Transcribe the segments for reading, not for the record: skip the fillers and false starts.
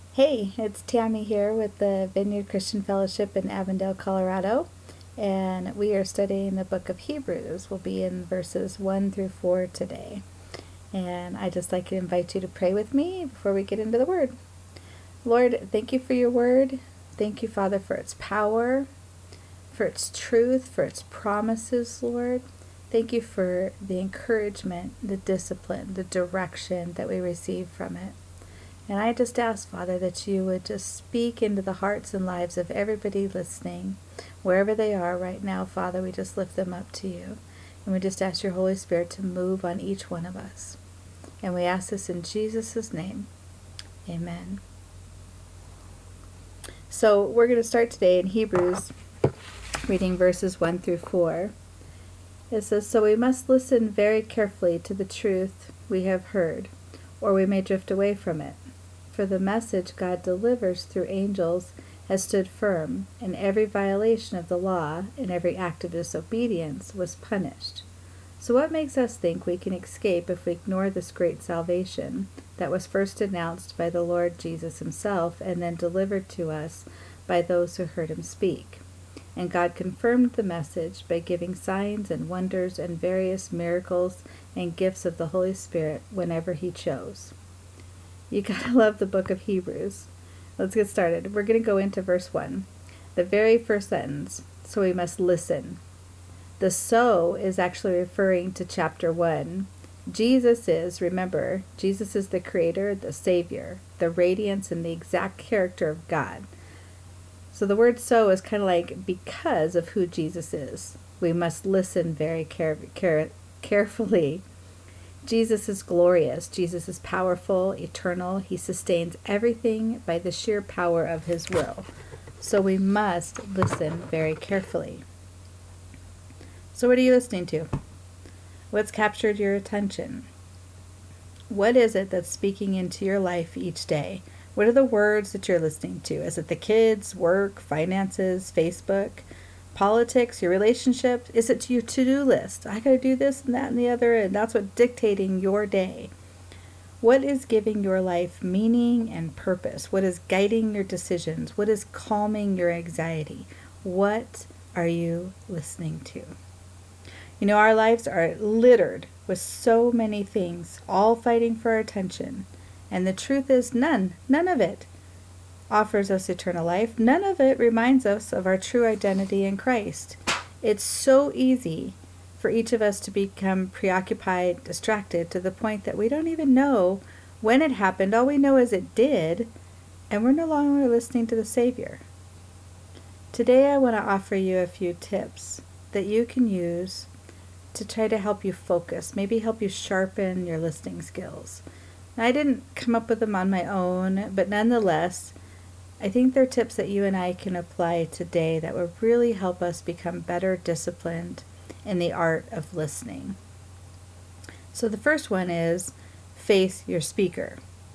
Hey, it's Tammy here with the Vineyard Christian Fellowship in Avondale, Colorado, and we are studying the book of Hebrews. We'll be in verses 1 through 4 today. And I'd just like to invite you to pray with me before we get into the word. Lord, thank you for your word. Thank you, Father, for its power, for its truth, for its promises, Lord. Thank you for the encouragement, the discipline, the direction that we receive from it. And I just ask, Father, that you would just speak into the hearts and lives of everybody listening, wherever they are right now, Father. We just lift them up to you. And we just ask your Holy Spirit to move on each one of us. And we ask this in Jesus' name. Amen. So we're going to start today in Hebrews, reading verses 1 through 4. It says, "So we must listen very carefully to the truth we have heard, or we may drift away from it. For the message God delivers through angels has stood firm, and every violation of the law and every act of disobedience was punished. So what makes us think we can escape if we ignore this great salvation that was first announced by the Lord Jesus himself and then delivered to us by those who heard him speak? And God confirmed the message by giving signs and wonders and various miracles and gifts of the Holy Spirit whenever he chose." You gotta love the book of Hebrews. Let's get started. We're going to go into verse 1. The very first sentence. So we must listen. The "so" is actually referring to chapter 1. Jesus is the creator, the savior, the radiance, and the exact character of God. So the word "so" is kind of like because of who Jesus is. We must listen very carefully. Jesus is glorious. Jesus is powerful, eternal. He sustains everything by the sheer power of his will. So we must listen very carefully. So what are you listening to? What's captured your attention? What is it that's speaking into your life each day? What are the words that you're listening to? Is it the kids, work, finances, Facebook, politics, your relationship? Is it your to-do list? I gotta do this and that and the other, and that's what's dictating your day. What is giving your life meaning and purpose? What is guiding your decisions? What is calming your anxiety? What are you listening to? You know, our lives are littered with so many things, all fighting for our attention. And the truth is none of it offers us eternal life. None of it reminds us of our true identity in Christ. It's so easy for each of us to become preoccupied, distracted, to the point that we don't even know when it happened. All we know is it did, and we're no longer listening to the Savior. Today I want to offer you a few tips that you can use to try to help you focus, maybe help you sharpen your listening skills. Now, I didn't come up with them on my own, but nonetheless, I think they're tips that you and I can apply today that will really help us become better disciplined in the art of listening. So the first one is face your speaker.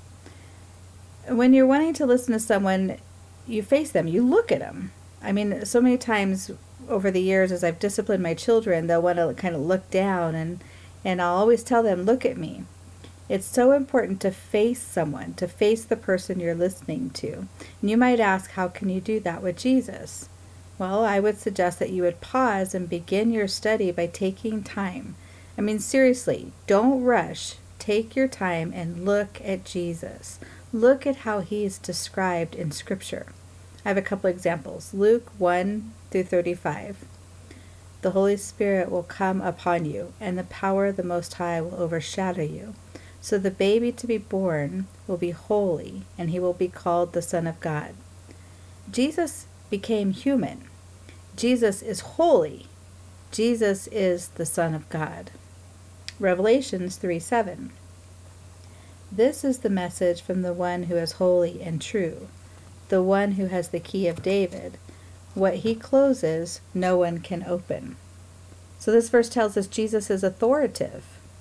When you're wanting to listen to someone, you face them, you look at them. I mean, so many times over the years as I've disciplined my children, they'll want to kind of look down, and I'll always tell them, look at me. It's so important to face someone, to face the person you're listening to. And you might ask, how can you do that with Jesus? Well, I would suggest that you would pause and begin your study by taking time. I mean, seriously, don't rush. Take your time and look at Jesus. Look at how he is described in Scripture. I have a couple examples. Luke 1 through 35. The Holy Spirit will come upon you, and the power of the Most High will overshadow you. So the baby to be born will be holy, and he will be called the Son of God. Jesus became human. Jesus is holy. Jesus is the Son of God. Revelations 3:7. This is the message from the one who is holy and true, the one who has the key of David. What he closes, no one can open. So this verse tells us Jesus is authoritative.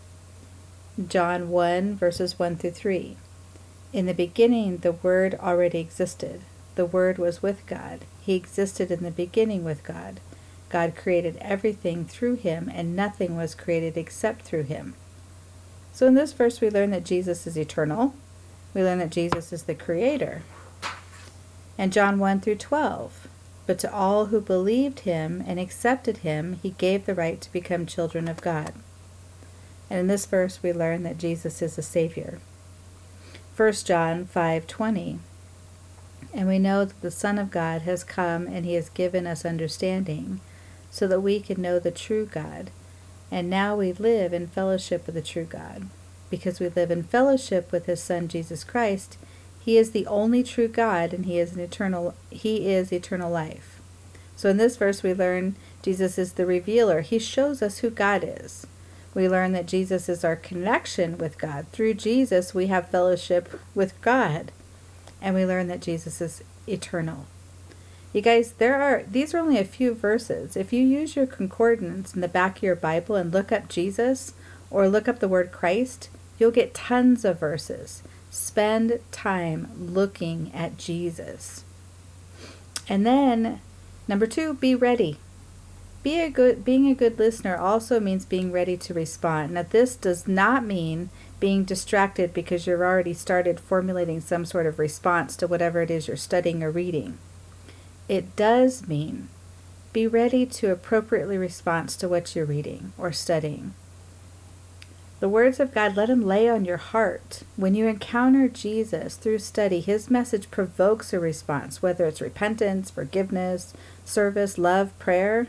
John 1, verses 1 through 3. In the beginning, the Word already existed. The Word was with God. He existed in the beginning with God. God created everything through him, and nothing was created except through him. So in this verse, we learn that Jesus is eternal. we learn that Jesus is the creator. And John 1 through 12. But to all who believed him and accepted him, he gave the right to become children of God. And in this verse, we learn that Jesus is a Savior. 1 John 5:20. And we know that the Son of God has come and he has given us understanding so that we can know the true God. And now we live in fellowship with the true God. Because we live in fellowship with his Son, Jesus Christ, he is the only true God and he is eternal life. So in this verse we learn Jesus is the revealer. He shows us who God is. We learn that Jesus is our connection with God. Through Jesus we have fellowship with God. And we learn that Jesus is eternal. You guys, these are only a few verses. If you use your concordance in the back of your Bible and look up Jesus or look up the word Christ, you'll get tons of verses. Spend time looking at Jesus. And then, number 2, be ready. Being a good listener also means being ready to respond. Now, this does not mean being distracted because you've already started formulating some sort of response to whatever it is you're studying or reading. It does mean be ready to appropriately respond to what you're reading or studying. The words of God, let them lay on your heart. When you encounter Jesus through study, his message provokes a response, whether it's repentance, forgiveness, service, love, prayer.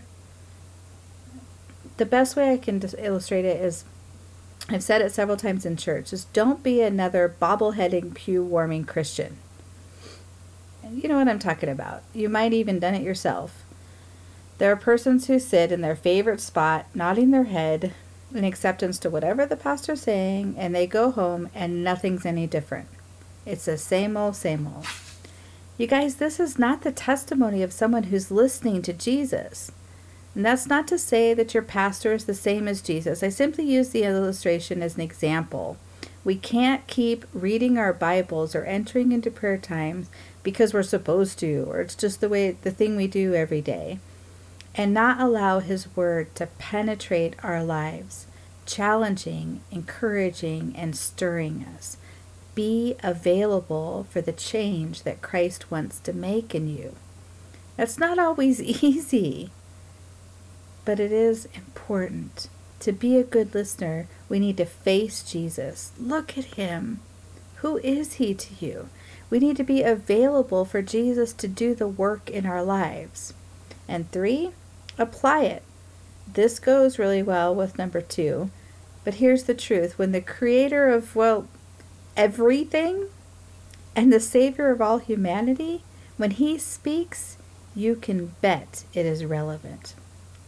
The best way I can illustrate it is, I've said it several times in church, is don't be another bobbleheading, pew-warming Christian. And you know what I'm talking about. You might even done it yourself. There are persons who sit in their favorite spot, nodding their head in acceptance to whatever the pastor's saying, and they go home and nothing's any different. It's the same old, same old. You guys, this is not the testimony of someone who's listening to Jesus. And that's not to say that your pastor is the same as Jesus. I simply use the illustration as an example. We can't keep reading our Bibles or entering into prayer times because we're supposed to, or it's just the thing we do every day, and not allow his word to penetrate our lives, challenging, encouraging, and stirring us. Be available for the change that Christ wants to make in you. That's not always easy. But it is important. To be a good listener, we need to face Jesus. Look at him. Who is he to you? We need to be available for Jesus to do the work in our lives. And 3, apply it. This goes really well with number 2. But here's the truth. When the creator of, everything and the savior of all humanity, when he speaks, you can bet it is relevant.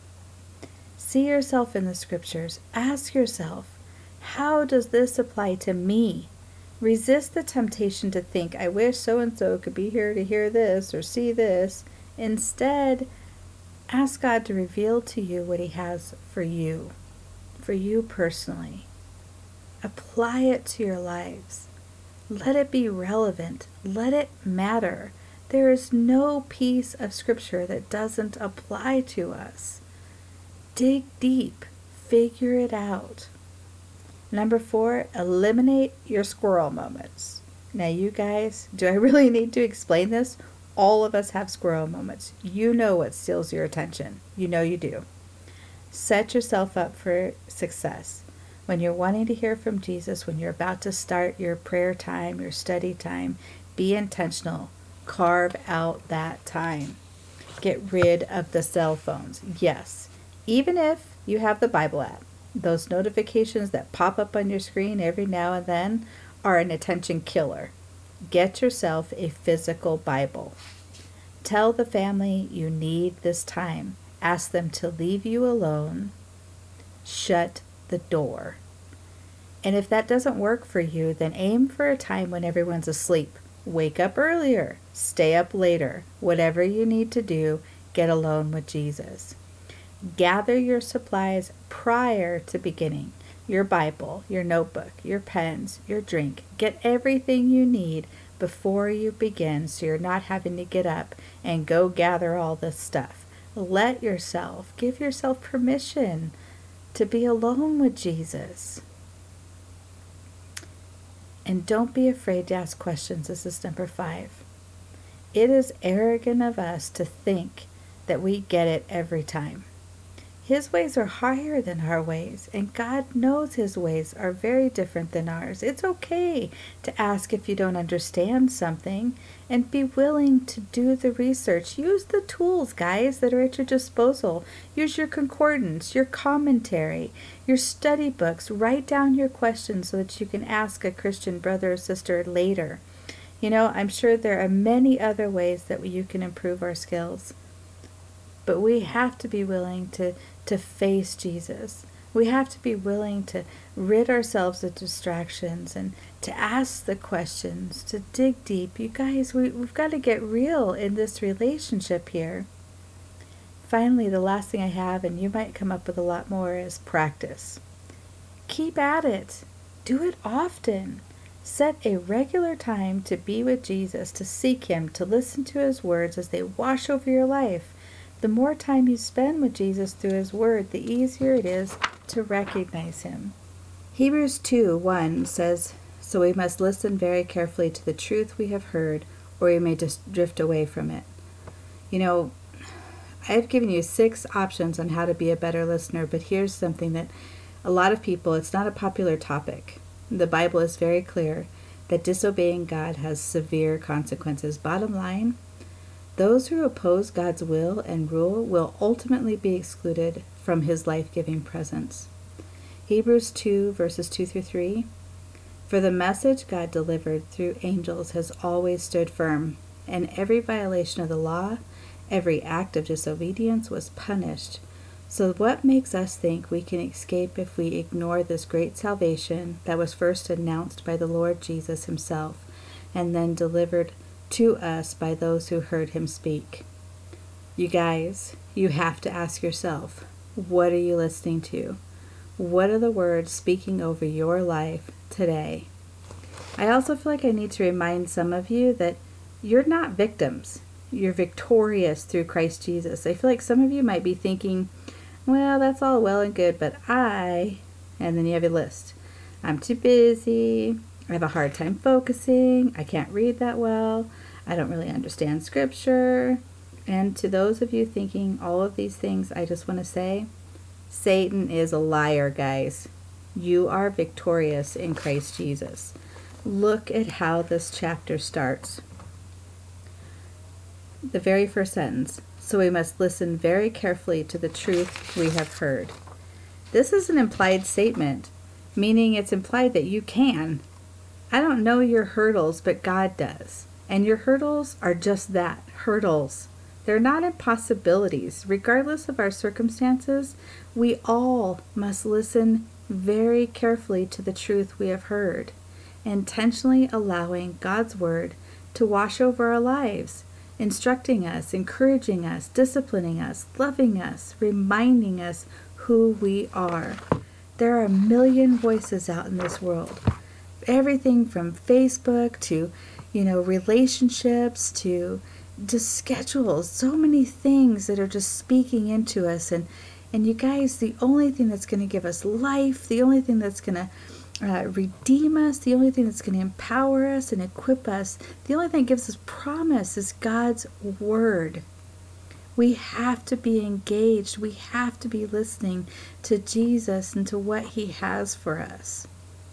See yourself in the scriptures. Ask yourself, how does this apply to me? Resist the temptation to think, I wish so-and-so could be here to hear this or see this. Instead, ask God to reveal to you what he has for you personally. Apply it to your lives. Let it be relevant. Let it matter. There is no piece of scripture that doesn't apply to us. Dig deep. Figure it out. Number 4, eliminate your squirrel moments. Now you guys, do I really need to explain this? All of us have squirrel moments. You know what steals your attention. You know you do. Set yourself up for success. When you're wanting to hear from Jesus, when you're about to start your prayer time, your study time, be intentional. Carve out that time. Get rid of the cell phones. Yes. Even if you have the Bible app, those notifications that pop up on your screen every now and then are an attention killer. Get yourself a physical Bible. Tell the family you need this time. Ask them to leave you alone. Shut the door. And if that doesn't work for you, then aim for a time when everyone's asleep. Wake up earlier. Stay up later. Whatever you need to do, get alone with Jesus. Gather your supplies prior to beginning. Your Bible, your notebook, your pens, your drink. Get everything you need before you begin so you're not having to get up and go gather all this stuff. Give yourself permission to be alone with Jesus. And don't be afraid to ask questions. This is number 5. It is arrogant of us to think that we get it every time. His ways are higher than our ways, and God knows his ways are very different than ours. It's okay to ask if you don't understand something and be willing to do the research. Use the tools, guys, that are at your disposal. Use your concordance, your commentary, your study books. Write down your questions so that you can ask a Christian brother or sister later. You know, I'm sure there are many other ways that you can improve our skills. But we have to be willing to face Jesus. We have to be willing to rid ourselves of distractions and to ask the questions, to dig deep. You guys, we've got to get real in this relationship here. Finally, the last thing I have, and you might come up with a lot more, is practice. Keep at it. Do it often. Set a regular time to be with Jesus, to seek him, to listen to his words as they wash over your life. The more time you spend with Jesus through his word, the easier it is to recognize him. Hebrews 2:1 says, "So we must listen very carefully to the truth we have heard, or we may just drift away from it." You know, I've given you 6 options on how to be a better listener, but here's something that a lot of people, it's not a popular topic. The Bible is very clear that disobeying God has severe consequences. Bottom line, those who oppose God's will and rule will ultimately be excluded from his life-giving presence. Hebrews 2, verses 2 through 3. For the message God delivered through angels has always stood firm, and every violation of the law, every act of disobedience was punished. So what makes us think we can escape if we ignore this great salvation that was first announced by the Lord Jesus himself, and then delivered to us by those who heard him speak? You guys, you have to ask yourself, what are you listening to? What are the words speaking over your life today? I also feel like I need to remind some of you that you're not victims. You're victorious through Christ Jesus. I feel like some of you might be thinking, well, that's all well and good, but and then you have a list. I'm too busy. I have a hard time focusing. I can't read that well. I don't really understand scripture. And to those of you thinking all of these things, I just want to say, Satan is a liar, guys. You are victorious in Christ Jesus. Look at how this chapter starts. The very first sentence. So we must listen very carefully to the truth we have heard. This is an implied statement, meaning it's implied that you can. I don't know your hurdles, but God does. And your hurdles are just that, hurdles. They're not impossibilities. Regardless of our circumstances, we all must listen very carefully to the truth we have heard, intentionally allowing God's word to wash over our lives, instructing us, encouraging us, disciplining us, loving us, reminding us who we are. There are a million voices out in this world. Everything from Facebook to, relationships to just schedules. So many things that are just speaking into us. And you guys, the only thing that's going to give us life, the only thing that's going to redeem us, the only thing that's going to empower us and equip us, the only thing that gives us promise is God's word. We have to be engaged. We have to be listening to Jesus and to what he has for us.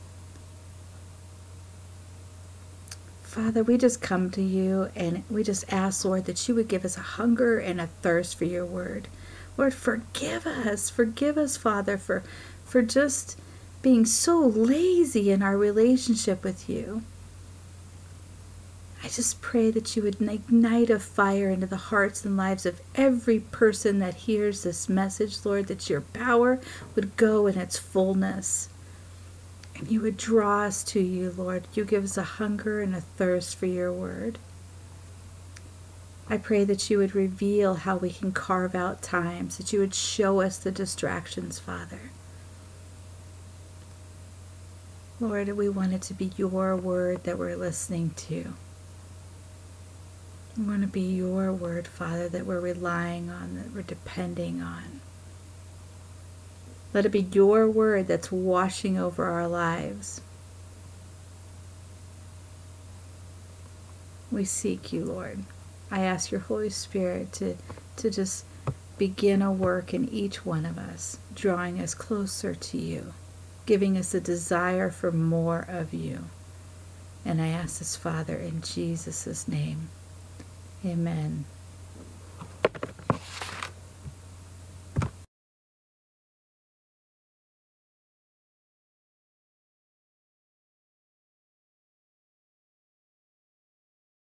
Father, we just come to you and we just ask, Lord, that you would give us a hunger and a thirst for your word. Lord, forgive us. Forgive us, Father, for just being so lazy in our relationship with you. I just pray that you would ignite a fire into the hearts and lives of every person that hears this message, Lord, that your power would go in its fullness. And you would draw us to you, Lord. You give us a hunger and a thirst for your word. I pray that you would reveal how we can carve out times, that you would show us the distractions, Father. Lord, we want it to be your word that we're listening to. We want to be your word, Father, that we're relying on, that we're depending on. Let it be your word that's washing over our lives. We seek you, Lord. I ask your Holy Spirit to just begin a work in each one of us, drawing us closer to you, giving us a desire for more of you. And I ask this, Father, in Jesus' name. Amen.